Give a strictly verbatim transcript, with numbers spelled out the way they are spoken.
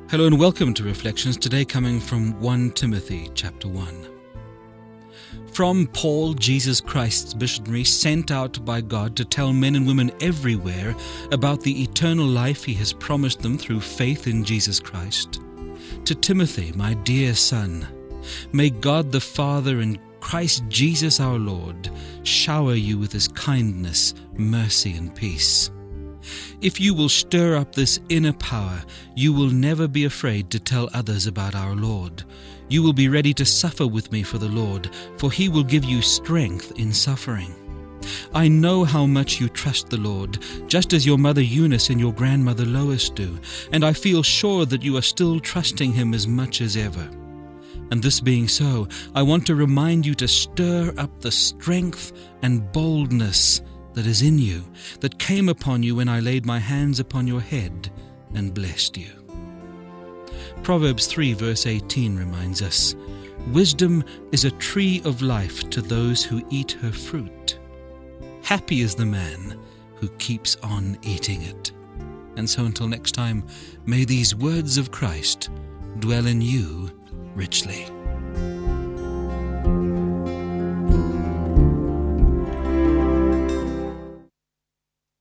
Hello and welcome to Reflections, today coming from First Timothy chapter one. From Paul, Jesus Christ's missionary, sent out by God to tell men and women everywhere about the eternal life He has promised them through faith in Jesus Christ. To Timothy, my dear son, may God the Father and Christ Jesus our Lord shower you with His kindness, mercy and peace. If you will stir up this inner power, you will never be afraid to tell others about our Lord. You will be ready to suffer with me for the Lord, for He will give you strength in suffering. I know how much you trust the Lord, just as your mother Eunice and your grandmother Lois do, and I feel sure that you are still trusting Him as much as ever. And this being so, I want to remind you to stir up the strength and boldness that is in you, that came upon you when I laid my hands upon your head and blessed you. Proverbs three verse eighteen reminds us, "Wisdom is a tree of life to those who eat her fruit. Happy is the man who keeps on eating it." And so until next time, may these words of Christ dwell in you richly.